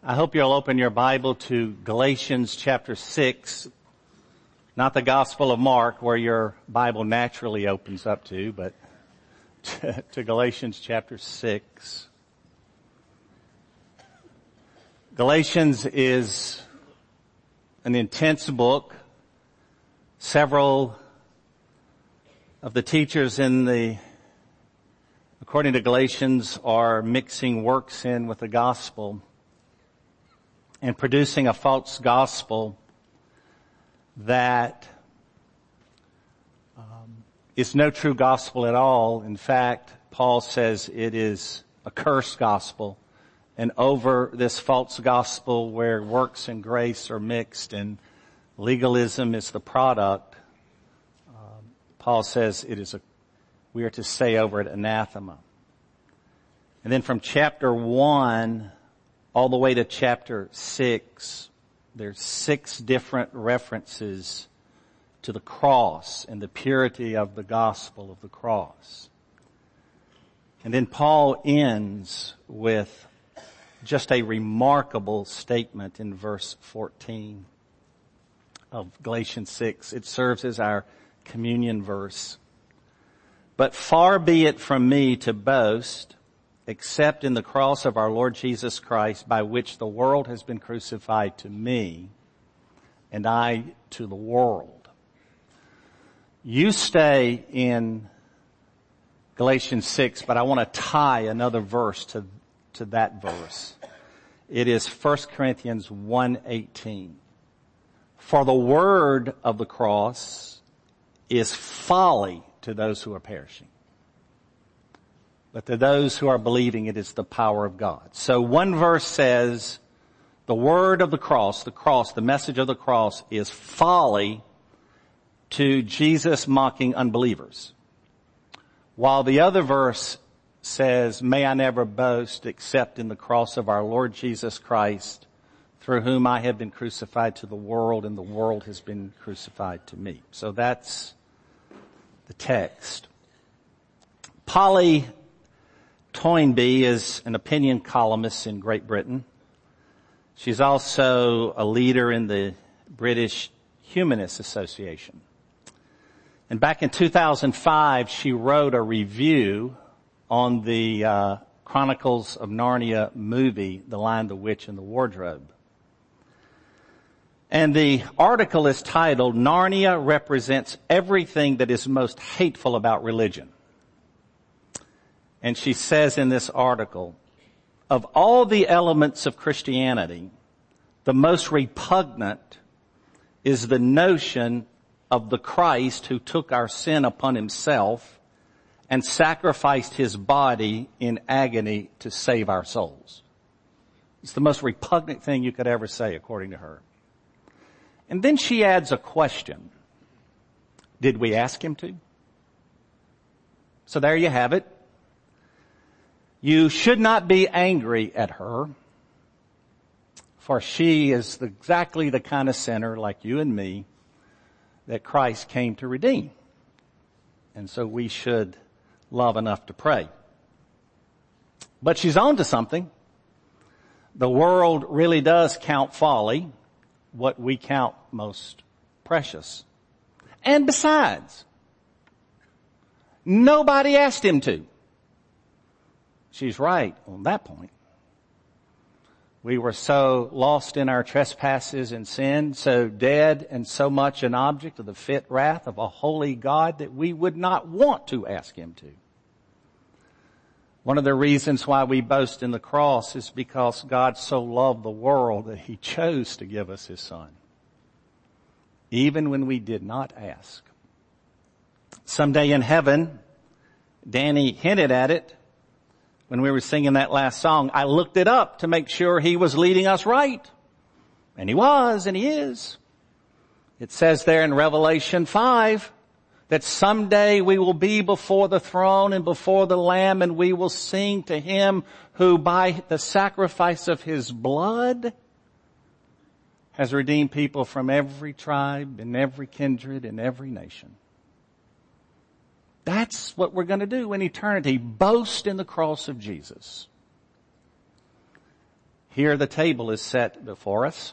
I hope you'll open your Bible to Galatians chapter 6, not the Gospel of Mark where your Bible naturally opens up to, but to Galatians chapter 6. Galatians is an intense book. Several of the teachers according to Galatians, are mixing works in with the gospel and producing a false gospel that is no true gospel at all. In fact, Paul says it is a cursed gospel. And over this false gospel where works and grace are mixed and legalism is the product, Paul says we are to say over it anathema. And then from chapter 1 all the way to chapter 6, there's 6 different references to the cross and the purity of the gospel of the cross. And then Paul ends with just a remarkable statement in verse 14 of Galatians 6. It serves as our communion verse. But far be it from me to boast, except in the cross of our Lord Jesus Christ, by which the world has been crucified to me, and I to the world. You stay in Galatians 6, but I want to tie another verse to that verse. It is 1 Corinthians 1:18. For the word of the cross is folly to those who are perishing, but to those who are believing it is the power of God. So one verse says the word of the cross, the message of the cross is folly to Jesus mocking unbelievers. While the other verse says, may I never boast except in the cross of our Lord Jesus Christ, through whom I have been crucified to the world and the world has been crucified to me. So that's the text. Polly Toynbee is an opinion columnist in Great Britain. She's also a leader in the British Humanist Association. And back in 2005, she wrote a review on the Chronicles of Narnia movie, The Lion, the Witch, and the Wardrobe. And the article is titled, Narnia Represents Everything That is Most Hateful About Religion. And she says in this article, of all the elements of Christianity, the most repugnant is the notion of the Christ who took our sin upon himself and sacrificed his body in agony to save our souls. It's the most repugnant thing you could ever say, according to her. And then she adds a question. Did we ask him to? So there you have it. You should not be angry at her, for she is exactly the kind of sinner like you and me that Christ came to redeem. And so we should love enough to pray. But she's on to something. The world really does count folly what we count most precious. And besides, nobody asked him to. She's right on that point. We were so lost in our trespasses and sin, so dead and so much an object of the fit wrath of a holy God that we would not want to ask him to. One of the reasons why we boast in the cross is because God so loved the world that he chose to give us his son, even when we did not ask. Someday in heaven, Danny hinted at it when we were singing that last song. I looked it up to make sure he was leading us right. And he was, and he is. It says there in Revelation 5 that someday we will be before the throne and before the Lamb, and we will sing to him who by the sacrifice of his blood has redeemed people from every tribe and every kindred and every nation. That's what we're going to do in eternity. Boast in the cross of Jesus. Here the table is set before us.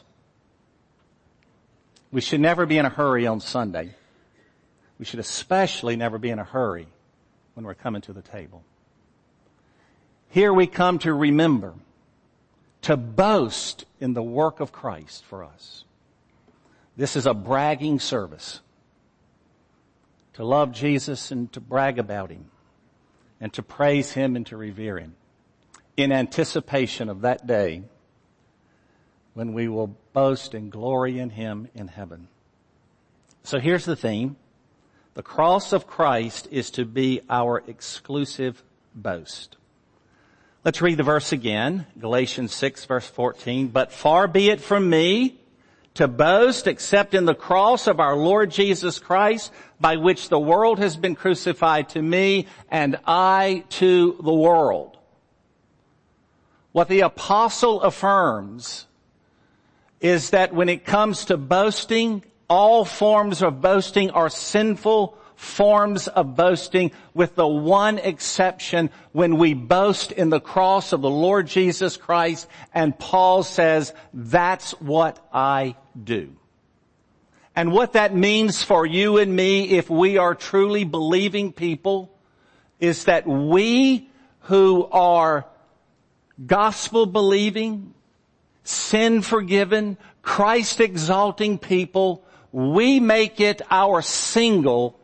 We should never be in a hurry on Sunday. We should especially never be in a hurry when we're coming to the table. Here we come to remember, to boast in the work of Christ for us. This is a bragging service. To love Jesus and to brag about Him and to praise Him and to revere Him in anticipation of that day when we will boast and glory in Him in heaven. So here's the theme. The cross of Christ is to be our exclusive boast. Let's read the verse again. Galatians 6 verse 14. But far be it from me to boast except in the cross of our Lord Jesus Christ, by which the world has been crucified to me and I to the world. What the apostle affirms is that when it comes to boasting, all forms of boasting are sinful forms of boasting, with the one exception when we boast in the cross of the Lord Jesus Christ. And Paul says, that's what I do. And what that means for you and me, if we are truly believing people, is that we who are gospel believing, sin forgiven, Christ exalting people, we make it our single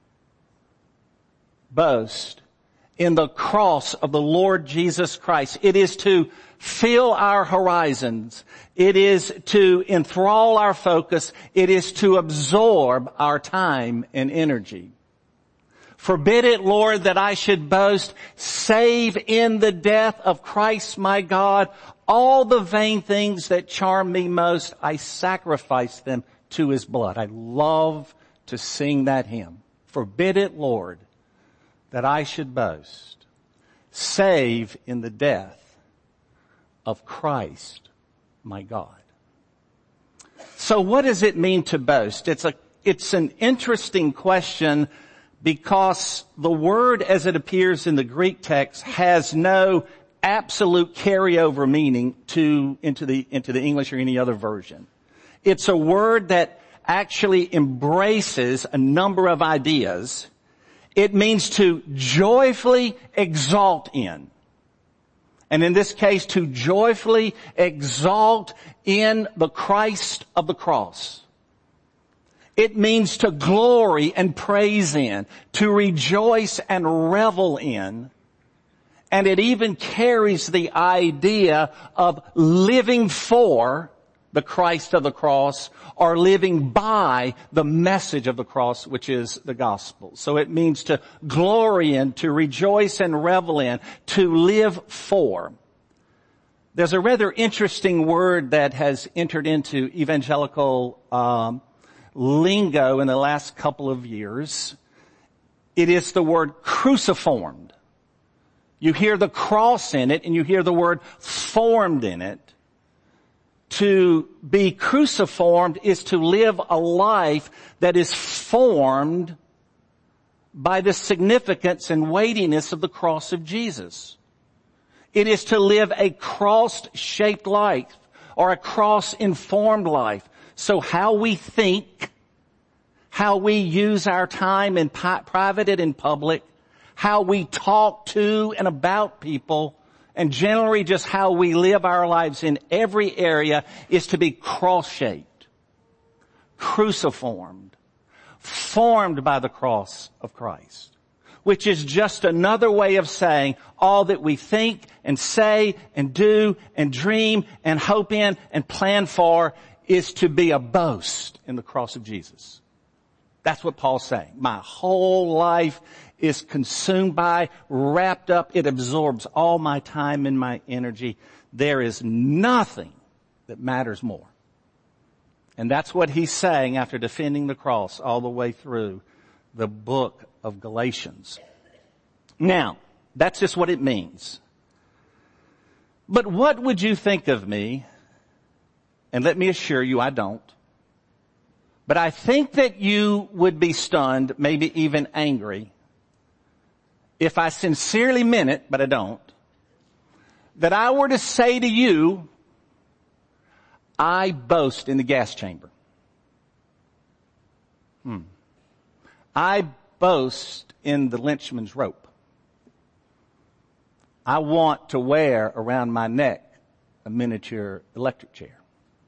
boast in the cross of the Lord Jesus Christ. It is to fill our horizons. It is to enthrall our focus. It is to absorb our time and energy. Forbid it, Lord, that I should boast, save in the death of Christ my God. All the vain things that charm me most, I sacrifice them to His blood. I love to sing that hymn. Forbid it, Lord, that I should boast, save in the death of Christ my God. So what does it mean to boast? It's an interesting question, because the word as it appears in the Greek text has no absolute carryover meaning into the English or any other version. It's a word that actually embraces a number of ideas. It means to joyfully exalt in. And in this case, to joyfully exalt in the Christ of the cross. It means to glory and praise in, to rejoice and revel in. And it even carries the idea of living for the Christ of the cross, or living by the message of the cross, which is the gospel. So it means to glory in, to rejoice and revel in, to live for. There's a rather interesting word that has entered into evangelical lingo in the last couple of years. It is the word cruciformed. You hear the cross in it and you hear the word formed in it. To be cruciformed is to live a life that is formed by the significance and weightiness of the cross of Jesus. It is to live a cross-shaped life, or a cross-informed life. So how we think, how we use our time in private and in public, how we talk to and about people, and generally just how we live our lives in every area is to be cross-shaped, cruciformed, formed by the cross of Christ, which is just another way of saying all that we think and say and do and dream and hope in and plan for is to be a boast in the cross of Jesus. That's what Paul's saying. My whole life is consumed by, wrapped up. It absorbs all my time and my energy. There is nothing that matters more. And that's what he's saying after defending the cross all the way through the book of Galatians. Now, that's just what it means. But what would you think of me? And let me assure you, I don't. But I think that you would be stunned, maybe even angry, if I sincerely meant it, but I don't, that I were to say to you I boast in the gas chamber. I boast in the lynchman's rope. I want to wear around my neck a miniature electric chair.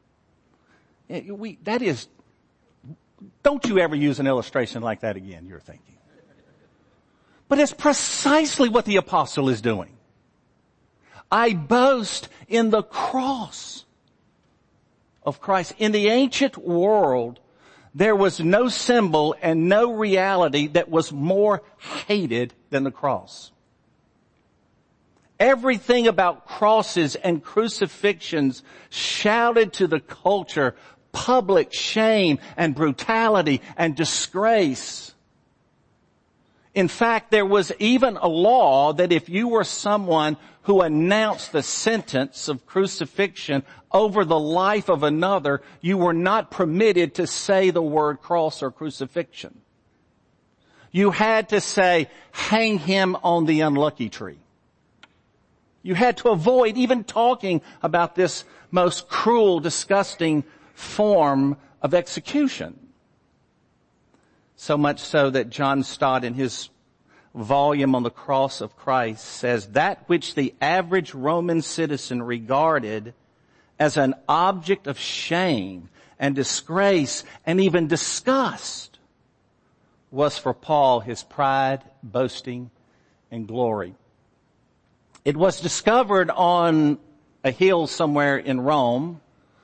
Don't you ever use an illustration like that again, you're thinking. But it's precisely what the apostle is doing. I boast in the cross of Christ. In the ancient world, there was no symbol and no reality that was more hated than the cross. Everything about crosses and crucifixions shouted to the culture public shame and brutality and disgrace. In fact, there was even a law that if you were someone who announced the sentence of crucifixion over the life of another, you were not permitted to say the word cross or crucifixion. You had to say, hang him on the unlucky tree. You had to avoid even talking about this most cruel, disgusting form of execution. So much so that John Stott in his volume on the cross of Christ says, that which the average Roman citizen regarded as an object of shame and disgrace and even disgust was for Paul his pride, boasting, and glory. It was discovered on a hill somewhere in Rome,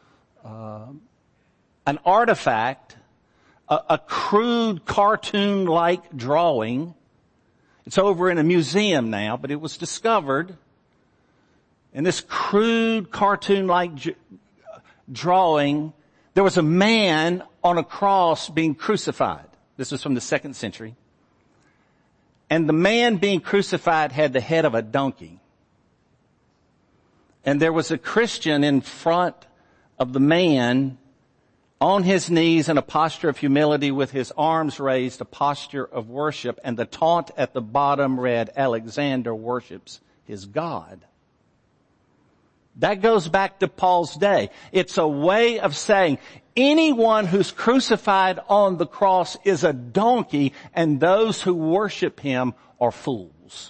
an artifact, a crude cartoon-like drawing. It's over in a museum now, but it was discovered. And this crude cartoon-like drawing, there was a man on a cross being crucified. This was from the 2nd century. And the man being crucified had the head of a donkey. And there was a Christian in front of the man on his knees in a posture of humility with his arms raised, a posture of worship. And the taunt at the bottom read, Alexander worships his God. That goes back to Paul's day. It's a way of saying anyone who's crucified on the cross is a donkey and those who worship him are fools.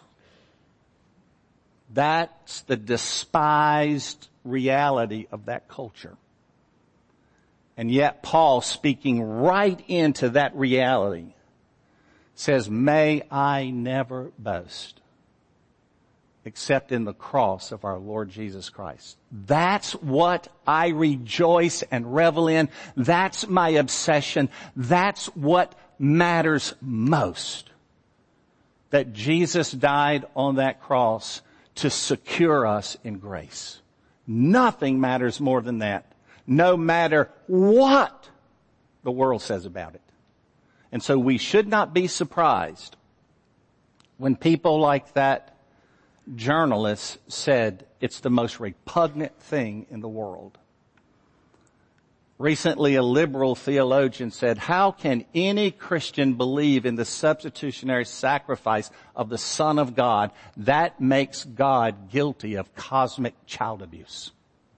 That's the despised reality of that culture. And yet Paul, speaking right into that reality, says, may I never boast except in the cross of our Lord Jesus Christ. That's what I rejoice and revel in. That's my obsession. That's what matters most. That Jesus died on that cross to secure us in grace. Nothing matters more than that, no matter what the world says about it. And so we should not be surprised when people like that journalist said it's the most repugnant thing in the world. Recently, a liberal theologian said, how can any Christian believe in the substitutionary sacrifice of the Son of God? That makes God guilty of cosmic child abuse.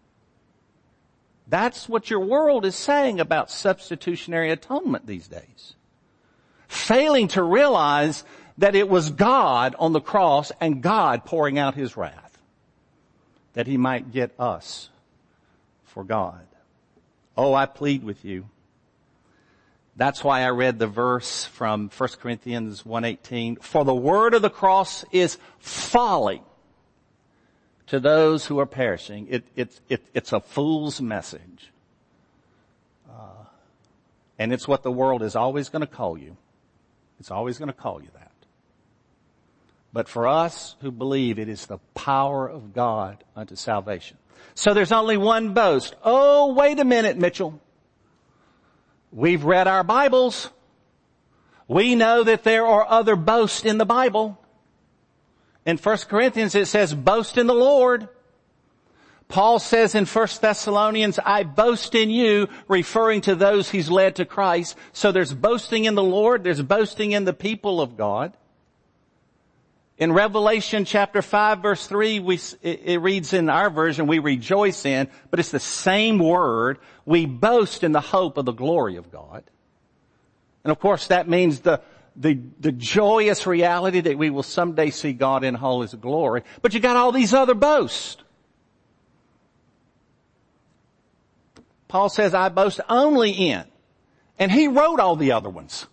That's what your world is saying about substitutionary atonement these days. Failing to realize that it was God on the cross and God pouring out his wrath, that he might get us for God. Oh, I plead with you. That's why I read the verse from 1 Corinthians 1:18. For the word of the cross is folly to those who are perishing. It's a fool's message. And it's what the world is always going to call you. It's always going to call you that. But for us who believe, it is the power of God unto salvation. So there's only one boast. Oh, wait a minute, Mitchell. We've read our Bibles. We know that there are other boasts in the Bible. In 1 Corinthians it says, boast in the Lord. Paul says in 1 Thessalonians, I boast in you, referring to those he's led to Christ. So there's boasting in the Lord. There's boasting in the people of God. In Revelation chapter 5 verse 3, it reads in our version, we rejoice in, but it's the same word. We boast in the hope of the glory of God. And of course that means the joyous reality that we will someday see God in all His glory. But you got all these other boasts. Paul says, I boast only in. And he wrote all the other ones.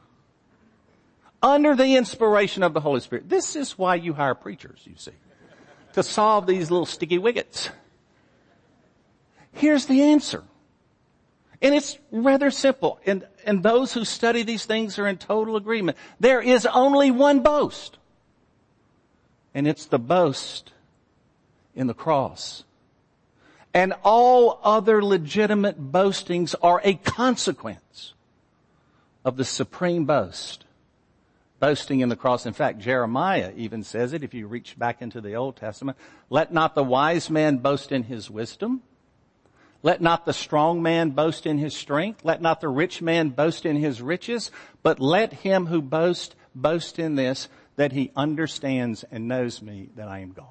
Under the inspiration of the Holy Spirit. This is why you hire preachers, you see. To solve these little sticky wickets. Here's the answer. And it's rather simple. And those who study these things are in total agreement. There is only one boast. And it's the boast in the cross. And all other legitimate boastings are a consequence of the supreme boast. Boasting in the cross. In fact, Jeremiah even says it if you reach back into the Old Testament. Let not the wise man boast in his wisdom. Let not the strong man boast in his strength. Let not the rich man boast in his riches. But let him who boast in this, that he understands and knows me, that I am God.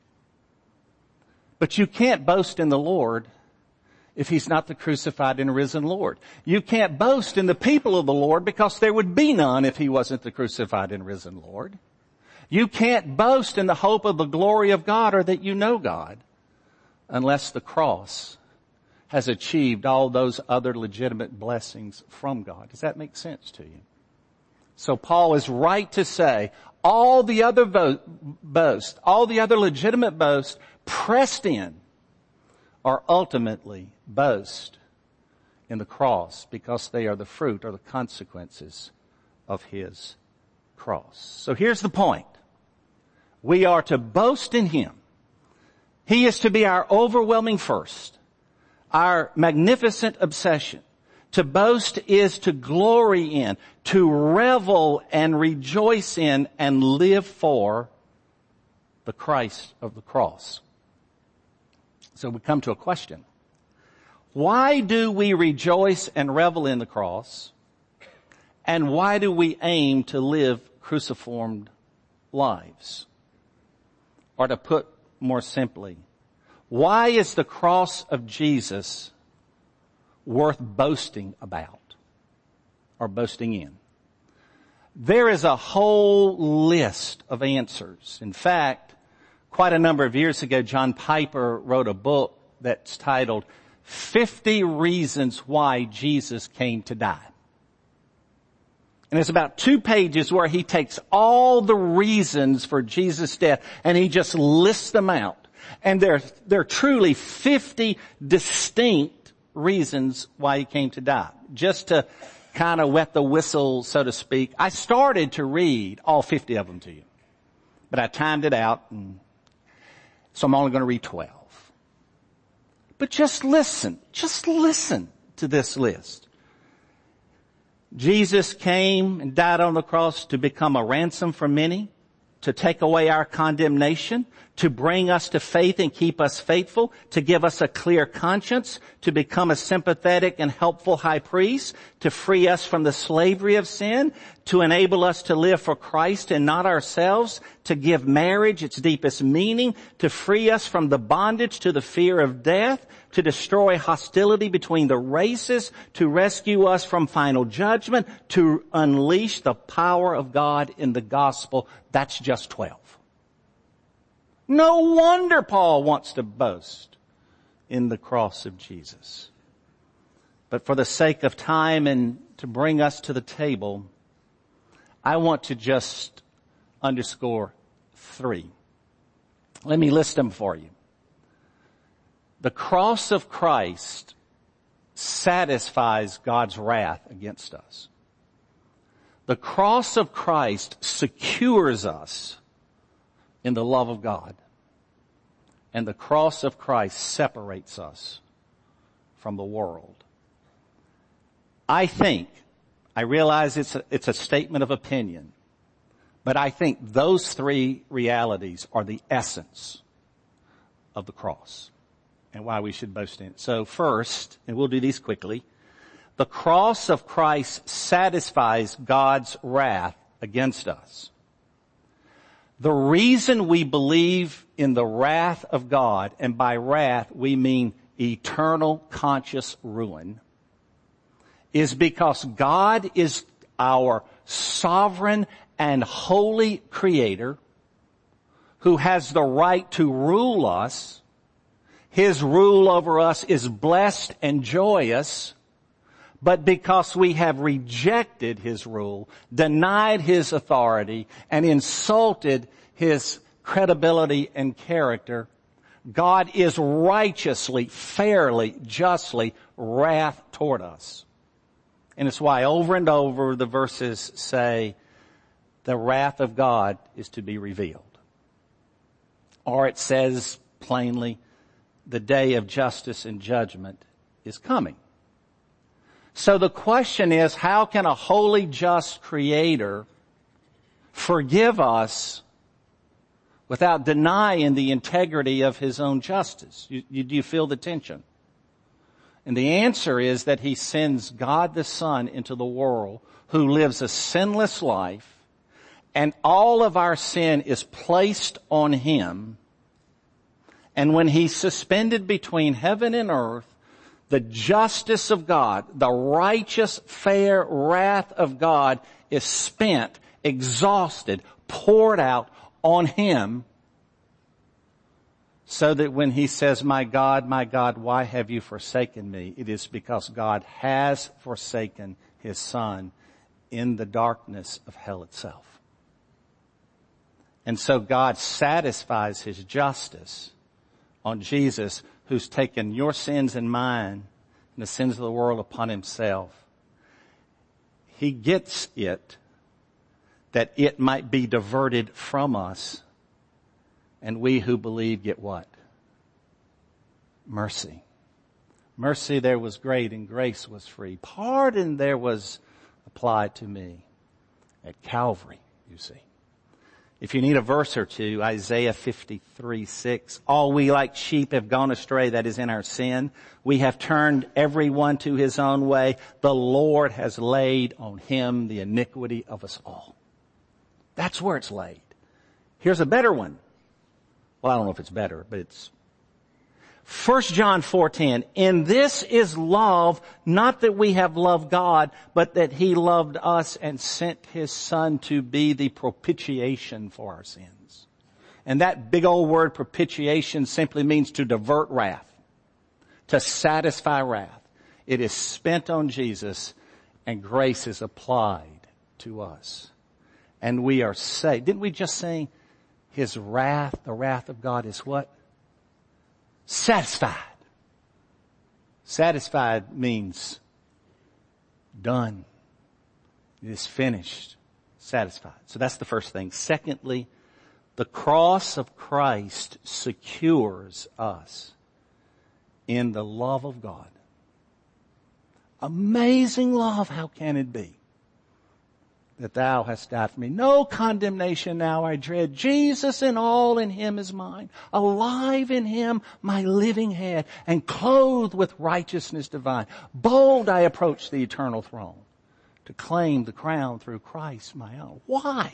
But you can't boast in the Lord if He's not the crucified and risen Lord. You can't boast in the people of the Lord because there would be none if He wasn't the crucified and risen Lord. You can't boast in the hope of the glory of God or that you know God unless the cross has achieved all those other legitimate blessings from God. Does that make sense to you? So Paul is right to say all the other boast, all the other legitimate boast pressed in are ultimately boast in the cross because they are the fruit or the consequences of His cross. So here's the point. We are to boast in Him. He is to be our overwhelming first, our magnificent obsession. To boast is to glory in, to revel and rejoice in and live for the Christ of the cross. So we come to a question. Why do we rejoice and revel in the cross? And why do we aim to live cruciformed lives? Or to put more simply, why is the cross of Jesus worth boasting about or boasting in? There is a whole list of answers. In fact, quite a number of years ago, John Piper wrote a book that's titled 50 Reasons Why Jesus Came to Die. And it's about 2 pages where he takes all the reasons for Jesus' death and he just lists them out. And they're truly 50 distinct reasons why He came to die. Just to kind of wet the whistle, so to speak, I started to read all 50 of them to you. But I timed it out, and so I'm only going to read 12. But just listen to this list. Jesus came and died on the cross to become a ransom for many, to take away our condemnation, to bring us to faith and keep us faithful, to give us a clear conscience, to become a sympathetic and helpful high priest, to free us from the slavery of sin, to enable us to live for Christ and not ourselves, to give marriage its deepest meaning, to free us from the bondage to the fear of death, to destroy hostility between the races, to rescue us from final judgment, to unleash the power of God in the gospel. That's just 12. No wonder Paul wants to boast in the cross of Jesus. But for the sake of time and to bring us to the table, I want to just underscore 3. Let me list them for you. The cross of Christ satisfies God's wrath against us. The cross of Christ secures us in the love of God. And the cross of Christ separates us from the world. I realize it's a statement of opinion, but I think those 3 realities are the essence of the cross and why we should boast in it. So first, and we'll do these quickly, the cross of Christ satisfies God's wrath against us. The reason we believe in the wrath of God, and by wrath we mean eternal conscious ruin, is because God is our sovereign and holy creator who has the right to rule us. His rule over us is blessed and joyous, but because we have rejected His rule, denied His authority, and insulted His credibility and character, God is righteously, fairly, justly wrath toward us. And it's why over and over the verses say the wrath of God is to be revealed. Or it says plainly, the day of justice and judgment is coming. So the question is, how can a holy, just creator forgive us without denying the integrity of His own justice? Do you feel the tension? And the answer is that He sends God the Son into the world who lives a sinless life, and all of our sin is placed on Him. And when He's suspended between heaven and earth, the justice of God, the righteous, fair wrath of God is spent, exhausted, poured out on Him, so that when He says, my God, why have you forsaken me? It is because God has forsaken His Son in the darkness of hell itself. And so God satisfies His justice on Jesus, who's taken your sins and mine and the sins of the world upon Himself. He gets it, that it might be diverted from us, and we who believe get what? Mercy. Mercy there was great and grace was free. Pardon there was applied to me at Calvary, you see. If you need a verse or two, Isaiah 53:6. All we like sheep have gone astray, that is in our sin. We have turned everyone to his own way. The Lord has laid on Him the iniquity of us all. That's where it's laid. Here's a better one. Well, I don't know if it's better, but it's 1 John 4:10. In this is love, not that we have loved God, but that He loved us and sent His Son to be the propitiation for our sins. And that big old word propitiation simply means to divert wrath, to satisfy wrath. It is spent on Jesus, and grace is applied to us. And we are saved. Didn't we just sing, His wrath, the wrath of God is what? Satisfied. Satisfied means done. It is finished. Satisfied. So that's the first thing. Secondly, the cross of Christ secures us in the love of God. Amazing love, how can it be? That Thou hast died for me. No condemnation now I dread. Jesus and all in Him is mine. Alive in Him, my living head, and clothed with righteousness divine. Bold I approach the eternal throne to claim the crown through Christ my own. Why?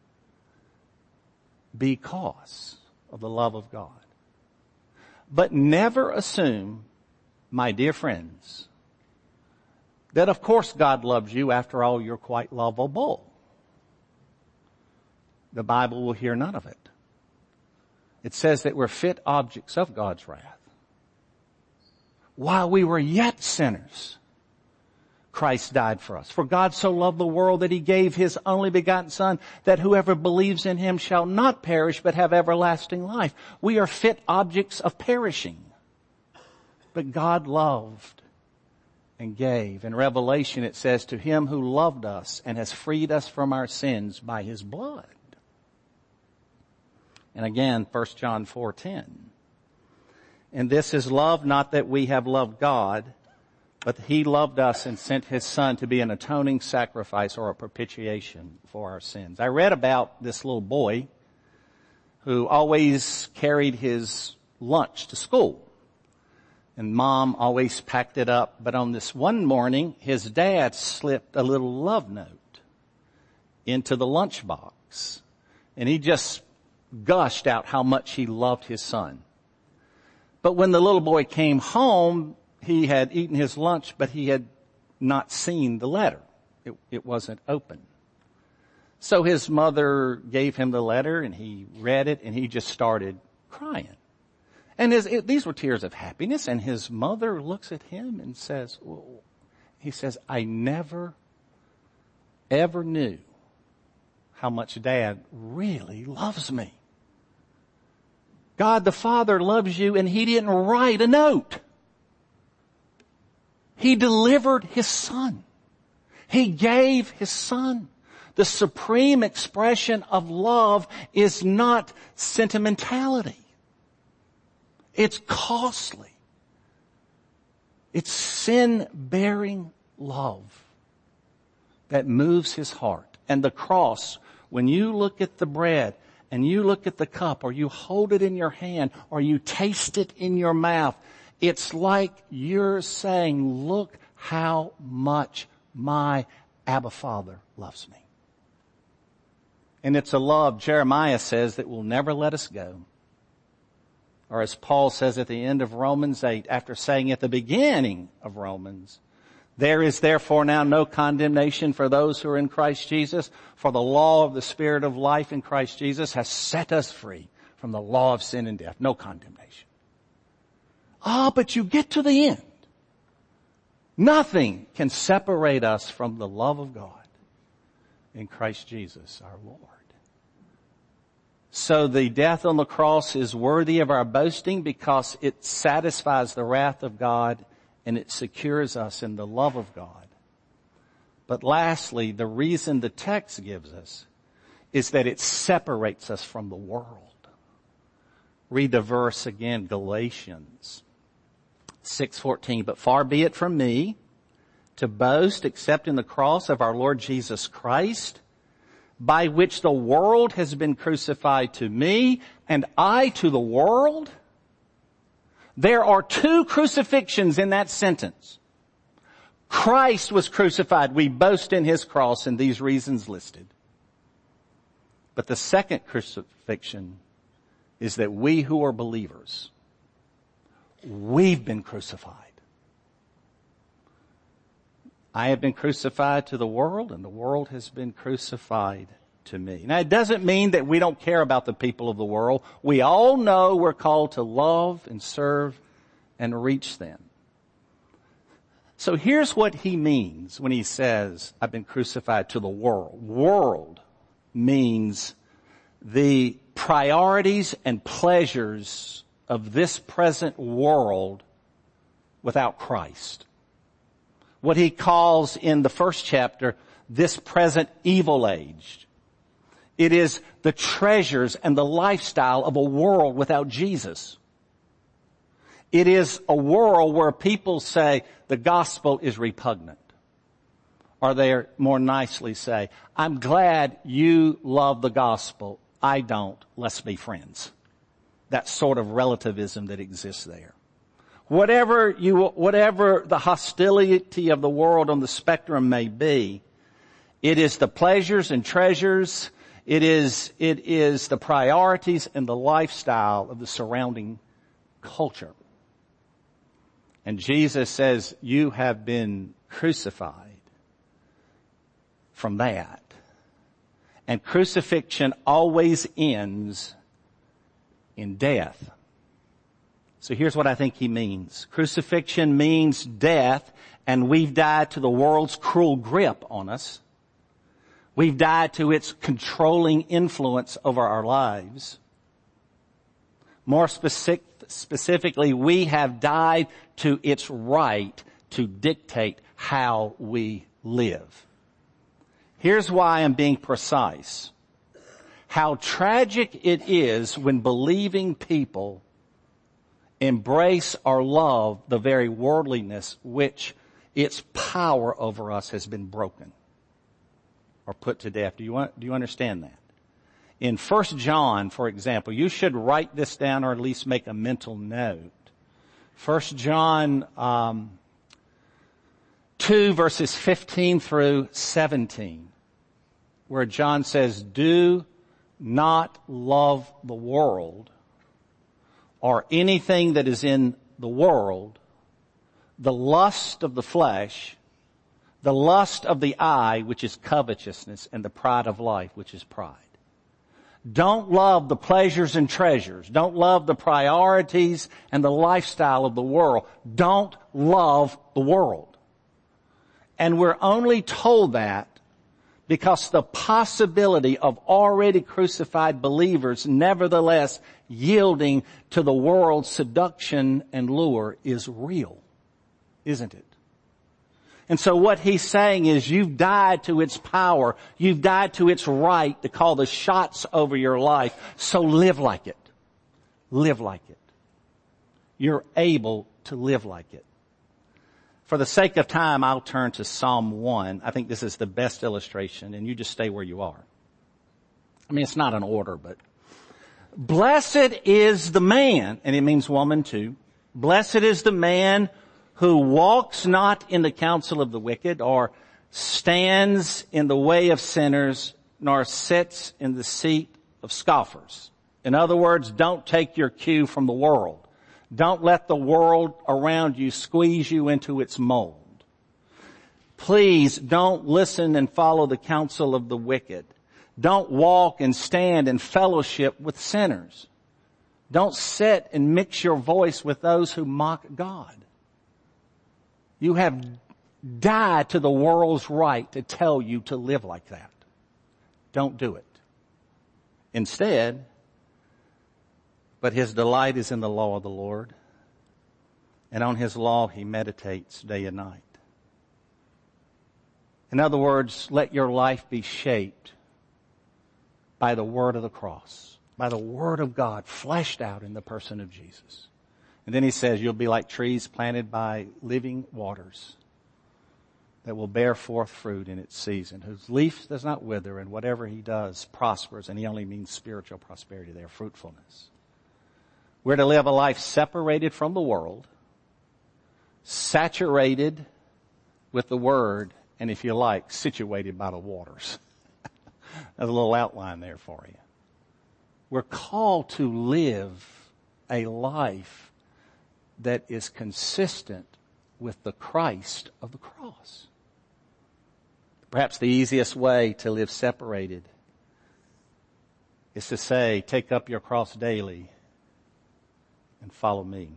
Because of the love of God. But never assume, my dear friends, that of course God loves you. After all, you're quite lovable. The Bible will hear none of it. It says that we're fit objects of God's wrath. While we were yet sinners, Christ died for us. For God so loved the world that He gave His only begotten Son, that whoever believes in Him shall not perish but have everlasting life. We are fit objects of perishing. But God loved and gave. In Revelation it says, to Him who loved us and has freed us from our sins by His blood. And again, 1 John 4:10. And this is love, not that we have loved God, but that He loved us and sent His Son to be an atoning sacrifice or a propitiation for our sins. I read about this little boy who always carried his lunch to school. And Mom always packed it up. But on this one morning, his dad slipped a little love note into the lunchbox. And he just gushed out how much he loved his son. But when the little boy came home, he had eaten his lunch, but he had not seen the letter. It wasn't open. So his mother gave him the letter and he read it and he just started crying. And these were tears of happiness, and his mother looks at him and says, I never ever knew how much Dad really loves me. God the Father loves you, and he didn't write a note. He delivered his son. He gave his son. The supreme expression of love is not sentimentality. It's costly. It's sin-bearing love that moves his heart. And the cross, when you look at the bread and you look at the cup, or you hold it in your hand, or you taste it in your mouth, it's like you're saying, look how much my Abba Father loves me. And it's a love, Jeremiah says, that will never let us go. Or as Paul says at the end of Romans 8, after saying at the beginning of Romans, there is therefore now no condemnation for those who are in Christ Jesus, for the law of the Spirit of life in Christ Jesus has set us free from the law of sin and death. No condemnation. But you get to the end. Nothing can separate us from the love of God in Christ Jesus our Lord. So the death on the cross is worthy of our boasting because it satisfies the wrath of God and it secures us in the love of God. But lastly, the reason the text gives us is that it separates us from the world. Read the verse again, Galatians 6:14. But far be it from me to boast except in the cross of our Lord Jesus Christ, by which the world has been crucified to me and I to the world. There are two crucifixions in that sentence. Christ was crucified. We boast in his cross and these reasons listed. But the second crucifixion is that we who are believers, we've been crucified. I have been crucified to the world, and the world has been crucified to me. Now, it doesn't mean that we don't care about the people of the world. We all know we're called to love and serve and reach them. So here's what he means when he says, I've been crucified to the world. World means the priorities and pleasures of this present world without Christ. What he calls in the first chapter, this present evil age. It is the treasures and the lifestyle of a world without Jesus. It is a world where people say the gospel is repugnant. Or they more nicely say, I'm glad you love the gospel. I don't. Let's be friends. That sort of relativism that exists there. Whatever the hostility of the world on the spectrum may be, it is the pleasures and treasures, it is the priorities and the lifestyle of the surrounding culture. And Jesus says, you have been crucified from that. And crucifixion always ends in death. So here's what I think he means. Crucifixion means death, and we've died to the world's cruel grip on us. We've died to its controlling influence over our lives. More specifically, we have died to its right to dictate how we live. Here's why I'm being precise. How tragic it is when believing people embrace or love the very worldliness which its power over us has been broken or put to death. Do you understand that? In 1 John, for example, you should write this down or at least make a mental note. 1 John 2 verses 15 through 17, where John says, do not love the world or anything that is in the world, the lust of the flesh, the lust of the eye, which is covetousness, and the pride of life, which is pride. Don't love the pleasures and treasures. Don't love the priorities and the lifestyle of the world. Don't love the world. And we're only told that because the possibility of already crucified believers nevertheless yielding to the world's seduction and lure is real, isn't it? And so what he's saying is you've died to its power. You've died to its right to call the shots over your life. So live like it. Live like it. You're able to live like it. For the sake of time, I'll turn to Psalm 1. I think this is the best illustration, and you just stay where you are. I mean, it's not an order, but blessed is the man, and it means woman too. Blessed is the man who walks not in the counsel of the wicked, or stands in the way of sinners, nor sits in the seat of scoffers. In other words, don't take your cue from the world. Don't let the world around you squeeze you into its mold. Please don't listen and follow the counsel of the wicked. Don't walk and stand in fellowship with sinners. Don't sit and mix your voice with those who mock God. You have died to the world's right to tell you to live like that. Don't do it. Instead, but his delight is in the law of the Lord, and on his law he meditates day and night. In other words, let your life be shaped by the word of the cross, by the word of God fleshed out in the person of Jesus. And then he says, you'll be like trees planted by living waters that will bear forth fruit in its season, whose leaf does not wither, and whatever he does prospers. And he only means spiritual prosperity there, fruitfulness. We're to live a life separated from the world, saturated with the word, and if you like, situated by the waters. There's a little outline there for you. We're called to live a life that is consistent with the Christ of the cross. Perhaps the easiest way to live separated is to say, take up your cross daily and follow me.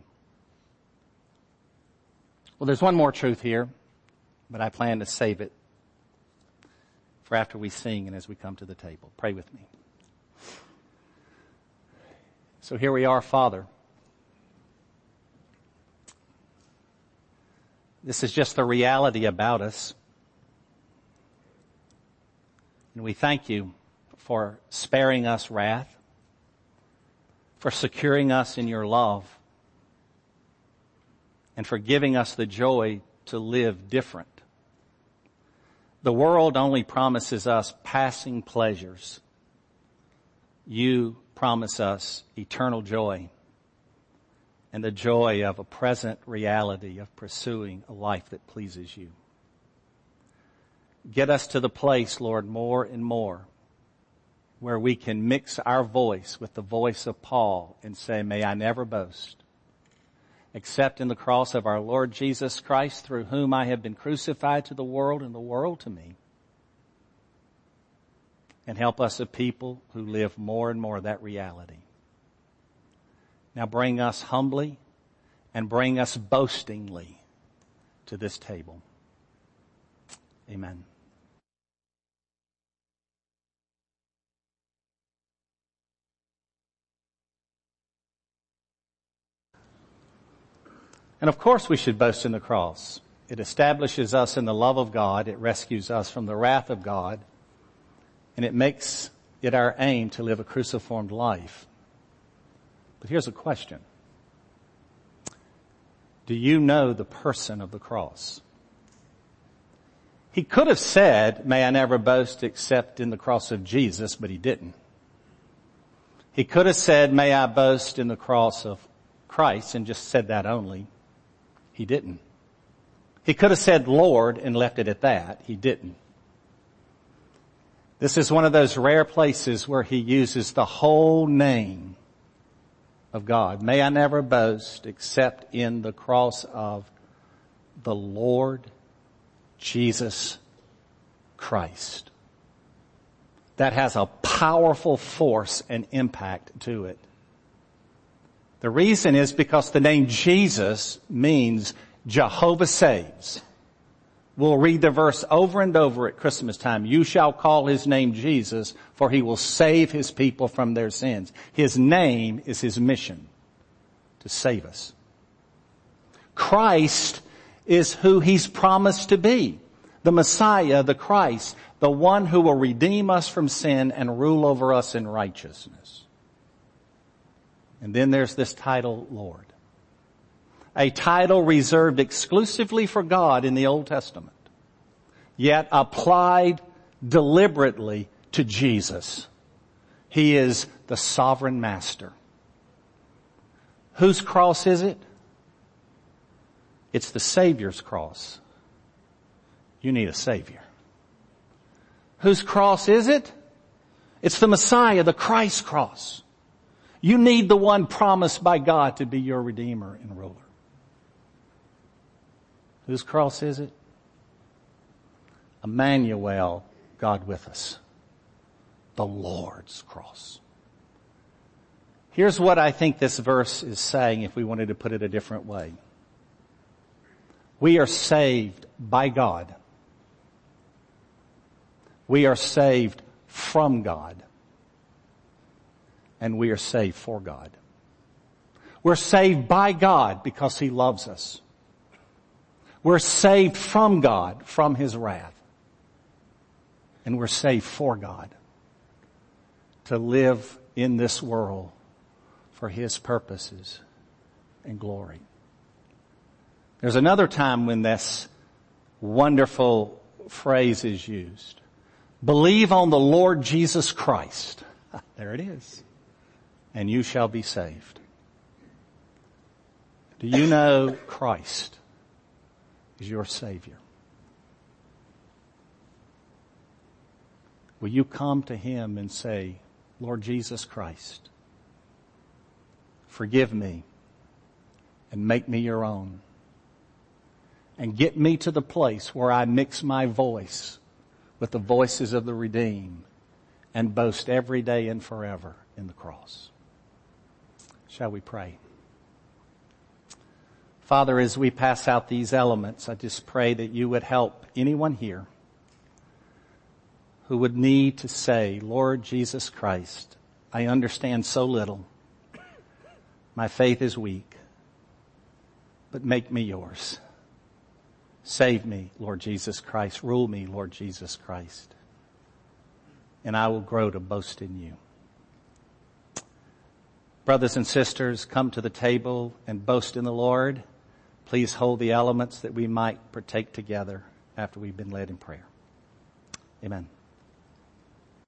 Well, there's one more truth here, but I plan to save it for after we sing and as we come to the table. Pray with me. So here we are, Father. This is just the reality about us. And we thank you for sparing us wrath, for securing us in your love, and for giving us the joy to live different. The world only promises us passing pleasures. You promise us eternal joy and the joy of a present reality of pursuing a life that pleases you. Get us to the place, Lord, more and more where we can mix our voice with the voice of Paul and say, may I never boast except in the cross of our Lord Jesus Christ, through whom I have been crucified to the world and the world to me. And help us a people who live more and more that reality. Now bring us humbly and bring us boastingly to this table. Amen. And of course we should boast in the cross. It establishes us in the love of God. It rescues us from the wrath of God. And it makes it our aim to live a cruciformed life. But here's a question. Do you know the person of the cross? He could have said, may I never boast except in the cross of Jesus, but he didn't. He could have said, may I boast in the cross of Christ, and just said that only. He didn't. He could have said Lord and left it at that. He didn't. This is one of those rare places where he uses the whole name of God. May I never boast except in the cross of the Lord Jesus Christ. That has a powerful force and impact to it. The reason is because the name Jesus means Jehovah saves. We'll read the verse over and over at Christmas time. You shall call his name Jesus, for he will save his people from their sins. His name is his mission, to save us. Christ is who he's promised to be. The Messiah, the Christ, the one who will redeem us from sin and rule over us in righteousness. And then there's this title, Lord. A title reserved exclusively for God in the Old Testament, yet applied deliberately to Jesus. He is the sovereign master. Whose cross is it? It's the Savior's cross. You need a Savior. Whose cross is it? It's the Messiah, the Christ cross. You need the one promised by God to be your Redeemer and ruler. Whose cross is it? Emmanuel, God with us. The Lord's cross. Here's what I think this verse is saying if we wanted to put it a different way. We are saved by God. We are saved from God. And we are saved for God. We're saved by God because he loves us. We're saved from God, from his wrath. And we're saved for God to live in this world for his purposes and glory. There's another time when this wonderful phrase is used. Believe on the Lord Jesus Christ. There it is. And you shall be saved. Do you know Christ is your Savior? Will you come to him and say, Lord Jesus Christ, forgive me and make me your own, and get me to the place where I mix my voice with the voices of the redeemed and boast every day and forever in the cross. Shall we pray? Father, as we pass out these elements, I just pray that you would help anyone here who would need to say, Lord Jesus Christ, I understand so little. My faith is weak, but make me yours. Save me, Lord Jesus Christ. Rule me, Lord Jesus Christ. And I will grow to boast in you. Brothers and sisters, come to the table and boast in the Lord. Please hold the elements that we might partake together after we've been led in prayer. Amen.